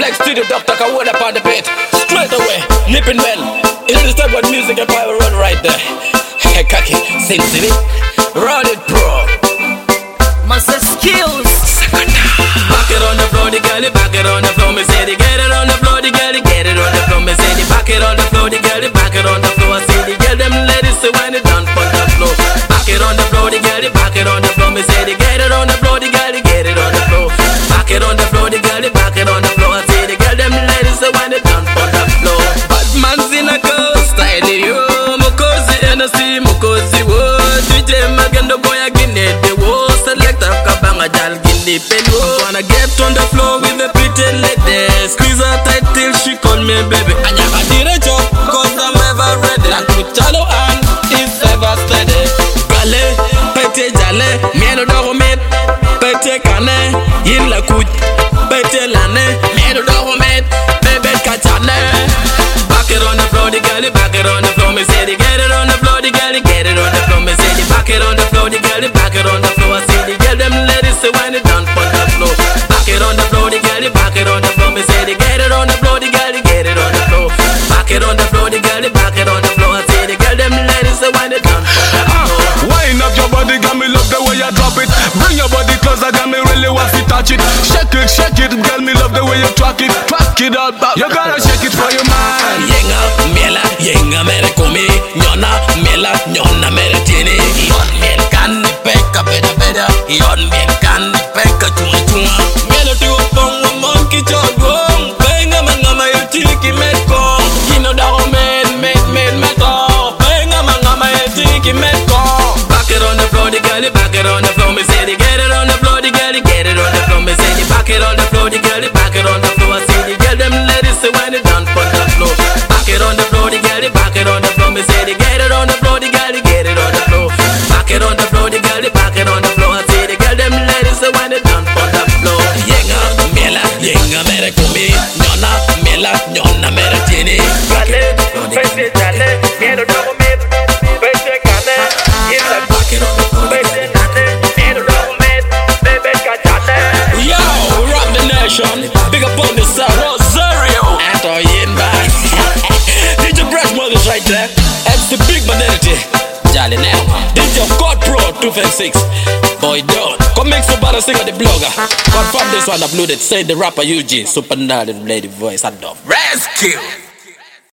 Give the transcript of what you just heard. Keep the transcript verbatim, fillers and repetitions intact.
Flex Studio, Doctor Kawood upon the beat. Straight away, nipping well. It's this type of music and power run right there. Hey, cocky, Sin City, run it, bro. Master skills. Back it on the floor, the girl, back it on the floor. Me say the get it on the floor, the girl, get it on the floor. Me say the back it on the floor, the girl, back it on the floor. I see the girl, them ladies say when it done on the floor. Back it on the floor, the girl, back it on the floor. Me say the get it on the floor, the girl, get it on the floor. Back it on the floor, the girl, back it on the floor. I see the girl, them ladies say when it done on the floor. Bad man's in a ghost style, yo. Mukozi N S C, Mukozi wood. D J Magendo boy, I get it. The war selector, Kabanga Jal, Gindi Pelu. Wanna get on the floor with the pretty lady. Squeeze her tight till she call me baby. I never did a job, cause I'm ever ready. Like with Chalo and it's ever steady. Gale, pete jale, mieno doro met. Pete kane, yin la kuch. Pete lane, mieno doro met. Bebe kachane. Back it on the floor, the girl, back it on the floor. Me say the get it on the floor, the girl, get it on the floor. Me say the back it on the floor, the girl, back it on the floor. I see the girl, them ladies say when it done on the floor. Back it on the floor, the girl, back it on the floor. Me say the get it on the floor, the girl, get it on the floor. Back it on the floor, the girl, back it on the floor. I see the girl, them ladies say when it done on the floor. Wind up your body, got me love the way you drop it. Bring your body closer, got me really want to touch it. Shake it, shake it, girl, me love the way you track it. Track it out, back. You gotta shake it for your man. Yenga, mela, yenga mere kumi. Nyona, mela, nyona mere tini. Yon mel kan peka beda beda. Yon mel kan peka chunga chunga. Melo tu pong a monkey chogong. Benga mangama yutiki metko. Kino da men, men, men meto. Benga mangama yutiki metko. Back it on the floor, the girl, back it on the floor. Me say the get it on the floor, the girl, get it on the floor. Me say the back it on the floor, the girl, back it on the floor. I see the girl, them ladies say when it done on the floor. Back it on the floor, the girl, back it on the floor. Me say the get it on the floor, the girl, get it on the floor. Back it on the floor, the girl, back it on the floor. I see the girl, them ladies say when it done on the floor. Yenga, mela, yenga mere kumi. Nyona, mela, nyona mere tini. Jale, pete jale, mieno doro met. Pete kane, yin la Back it on the floor, the pete girl. nane, mieno doro met. Bebe kachane. Yo, rock the nation. Big up on the side, Rosario. Enter in back. D J Brush Brothers right there. It's the big banality. Jolly now. D J God Pro two five six. Boy, don't. Come make somebody sing on the blogger. Confirm this one uploaded. Say the rapper U G. Super Nerd, lady voice. I love. Rescue.